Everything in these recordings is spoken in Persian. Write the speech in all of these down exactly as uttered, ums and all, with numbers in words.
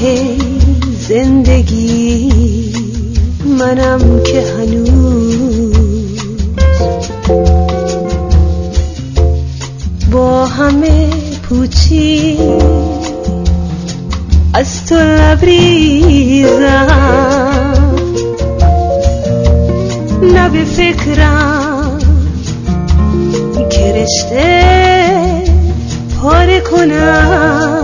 زندگی منم که هنوز با همه پوچی از تو لبریزم، نه به فکرم که رشته پاره کنم،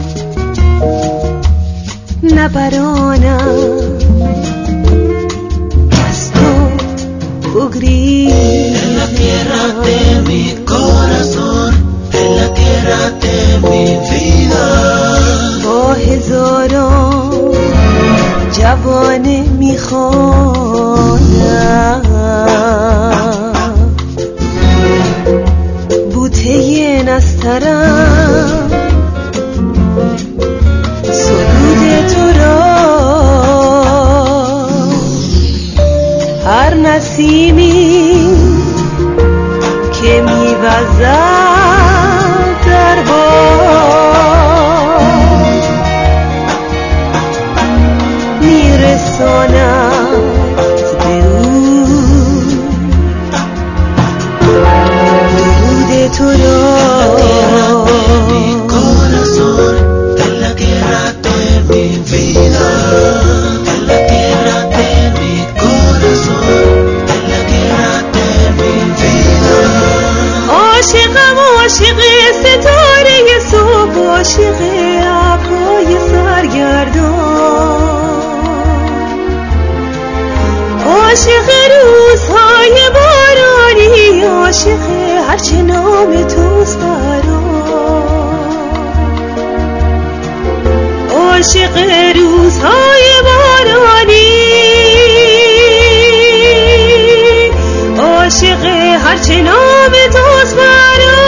نه برانم از تو بگریزم. En la tierra de mi corazón, en la tierra de mi vida. با هزاران جوانه میخوانم، بوته نسترم سرود تو را، هر نسیمی که میوزد در باد میرساند به او درود تو را. عاشق ستاره صبح، عاشق ابرهای سرگردان، عاشق روزهای بارانی، عاشق هرچه نام توست برام، عاشق روزهای بارانی، عاشق هرچه نام توست برام.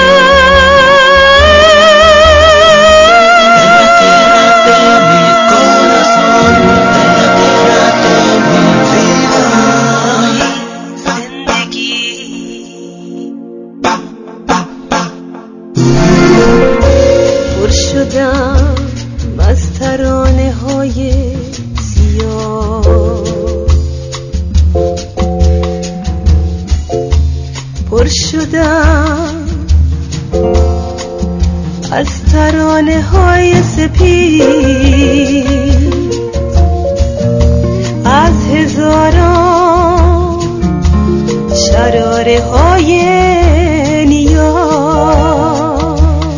پر شدم از ترانه های سیاه، پر شدم از ترانه های سپید، از هزاران شراره های نیاز،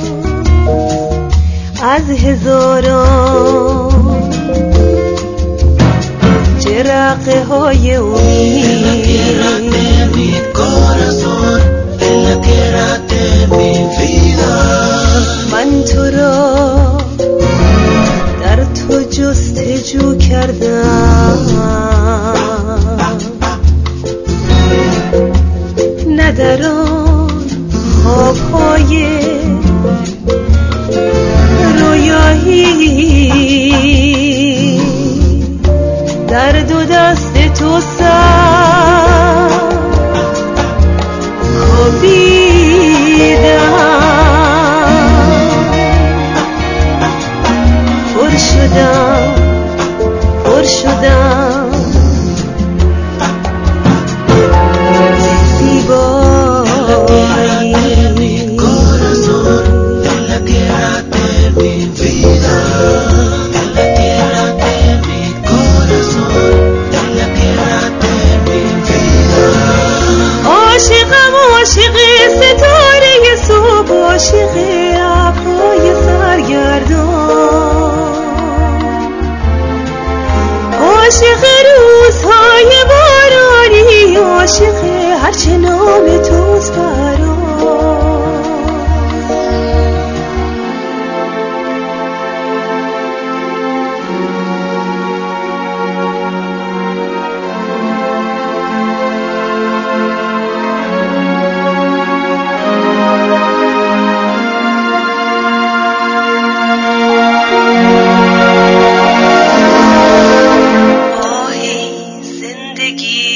از هزاران جرقه های امید. من تو را در تو جستجو کردم، نه در آن خوابهای رویایی، در دو دست تو سر خوابیدم، پر شدم پر شدم زیبایی. عاشقم عاشق ستاره صبح، عاشق ابرهای سرگردان، عاشق روزهای بارانی، عاشق هرچه نام توست برام. آهی زندگی